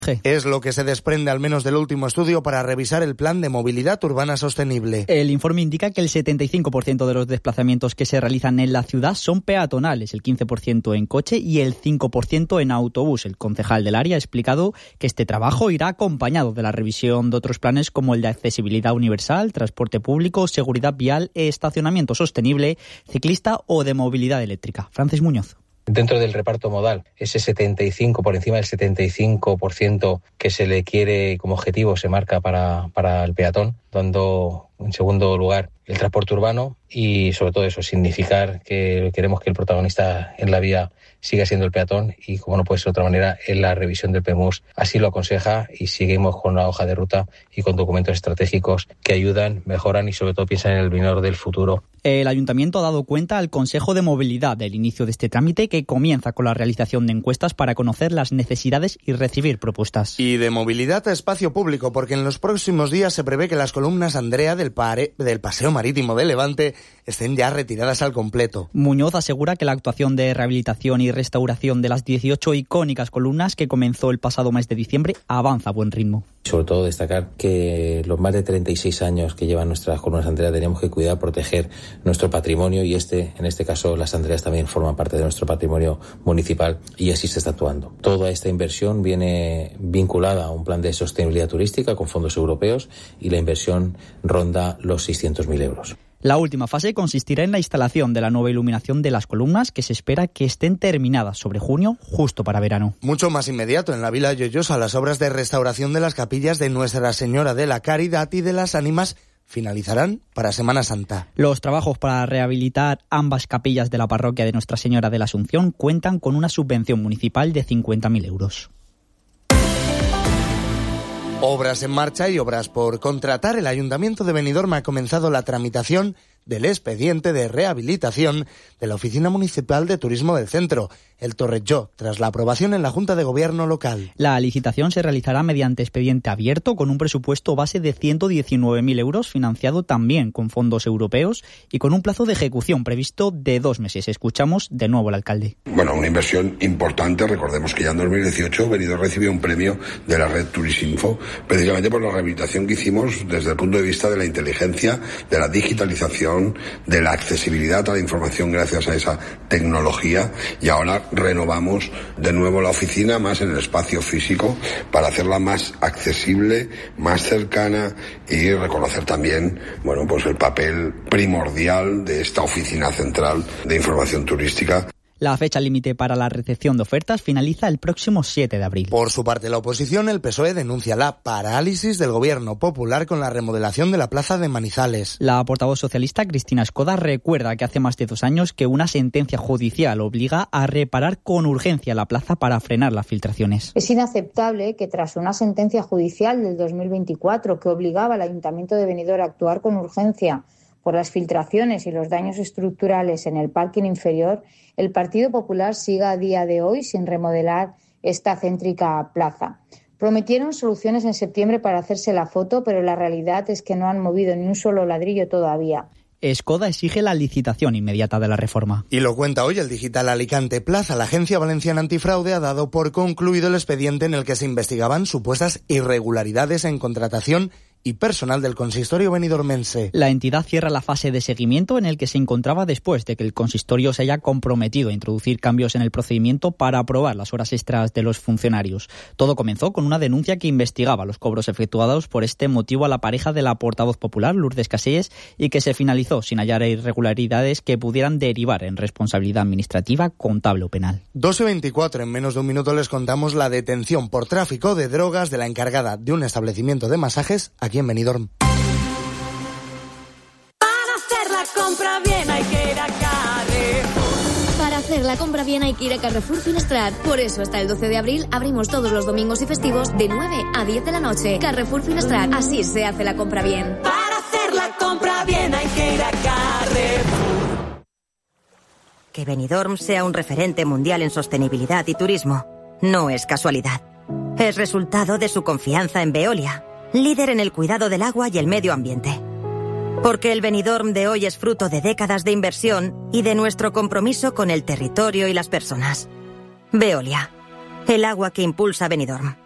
Es lo que se desprende al menos del último estudio para revisar el plan de movilidad urbana sostenible. El informe indica que el 75% de los desplazamientos que se realizan en la ciudad son peatonales, el 15% en coche y el 5% en autobús. El concejal del área ha explicado que este trabajo irá acompañado de la revisión de otros planes como el de accesibilidad universal, transporte público, seguridad vial, estacionamiento sostenible, ciclista o de movilidad eléctrica. Francis Muñoz. Dentro del reparto modal, ese 75, por encima del 75% que se le quiere como objetivo se marca para el peatón, dando en segundo lugar el transporte urbano y sobre todo eso, significar que queremos que el protagonista en la vía siga siendo el peatón y como no puede ser de otra manera, en la revisión del PEMUS así lo aconseja y seguimos con una hoja de ruta y con documentos estratégicos que ayudan, mejoran y sobre todo piensan en el venidor del futuro. El Ayuntamiento ha dado cuenta al Consejo de Movilidad del inicio de este trámite que comienza con la realización de encuestas para conocer las necesidades y recibir propuestas. Y de movilidad a espacio público, porque en los próximos días se prevé que las columnas Andrea del Paseo Marítimo de Levante estén ya retiradas al completo. Muñoz asegura que la actuación de rehabilitación y restauración de las 18 icónicas columnas que comenzó el pasado mes de diciembre avanza a buen ritmo. Sobre todo destacar que los más de 36 años que llevan nuestras columnas Andrea tenemos que cuidar, proteger nuestro patrimonio y en este caso las Andreas también forman parte de nuestro patrimonio municipal y así se está actuando. Toda esta inversión viene vinculada a un plan de sostenibilidad turística con fondos europeos y la inversión ronda los 600.000 euros. La última fase consistirá en la instalación de la nueva iluminación de las columnas, que se espera que estén terminadas sobre junio, justo para verano. Mucho más inmediato, en la Vila Lloyosa, las obras de restauración de las capillas de Nuestra Señora de la Caridad y de las Ánimas finalizarán para Semana Santa. Los trabajos para rehabilitar ambas capillas de la parroquia de Nuestra Señora de la Asunción cuentan con una subvención municipal de 50.000 euros. Obras en marcha y obras por contratar. El Ayuntamiento de Benidorm ha comenzado la tramitación del expediente de rehabilitación de la Oficina Municipal de Turismo del Centro, el Torrelló, tras la aprobación en la Junta de Gobierno local. La licitación se realizará mediante expediente abierto con un presupuesto base de 119.000 euros, financiado también con fondos europeos y con un plazo de ejecución previsto de 2 meses. Escuchamos de nuevo al alcalde. Bueno, una inversión importante. Recordemos que ya en 2018 Benidorm recibió un premio de la red Turisinfo, precisamente por la rehabilitación que hicimos desde el punto de vista de la inteligencia, de la digitalización, de la accesibilidad a la información gracias a esa tecnología, y ahora renovamos de nuevo la oficina más en el espacio físico para hacerla más accesible, más cercana y reconocer también, bueno, pues el papel primordial de esta oficina central de información turística. La fecha límite para la recepción de ofertas finaliza el próximo 7 de abril. Por su parte, la oposición, el PSOE, denuncia la parálisis del Gobierno Popular con la remodelación de la plaza de Manizales. La portavoz socialista, Cristina Escoda, recuerda que hace más de 2 años que una sentencia judicial obliga a reparar con urgencia la plaza para frenar las filtraciones. Es inaceptable que tras una sentencia judicial del 2024 que obligaba al Ayuntamiento de Benidorm a actuar con urgencia por las filtraciones y los daños estructurales en el parking inferior, el Partido Popular siga a día de hoy sin remodelar esta céntrica plaza. Prometieron soluciones en septiembre para hacerse la foto, pero la realidad es que no han movido ni un solo ladrillo todavía. Escoda exige la licitación inmediata de la reforma. Y lo cuenta hoy el digital Alicante Plaza. La Agencia Valenciana Antifraude ha dado por concluido el expediente en el que se investigaban supuestas irregularidades en contratación y personal del consistorio benidormense. La entidad cierra la fase de seguimiento en el que se encontraba después de que el consistorio se haya comprometido a introducir cambios en el procedimiento para aprobar las horas extras de los funcionarios. Todo comenzó con una denuncia que investigaba los cobros efectuados por este motivo a la pareja de la portavoz popular, Lourdes Casellas, y que se finalizó sin hallar irregularidades que pudieran derivar en responsabilidad administrativa, contable o penal. 12:24, en menos de un minuto les contamos la detención por tráfico de drogas de la encargada de un establecimiento de masajes aquí en Benidorm. Para hacer la compra bien hay que ir a Carrefour. Para hacer la compra bien hay que ir a Carrefour Finestrat. Por eso hasta el 12 de abril abrimos todos los domingos y festivos de 9 a 10 de la noche. Carrefour Finestrat, así se hace la compra bien. Para hacer la compra bien hay que ir a Carrefour. Que Benidorm sea un referente mundial en sostenibilidad y turismo no es casualidad. Es resultado de su confianza en Veolia, líder en el cuidado del agua y el medio ambiente. Porque el Benidorm de hoy es fruto de décadas de inversión y de nuestro compromiso con el territorio y las personas. Veolia, el agua que impulsa Benidorm.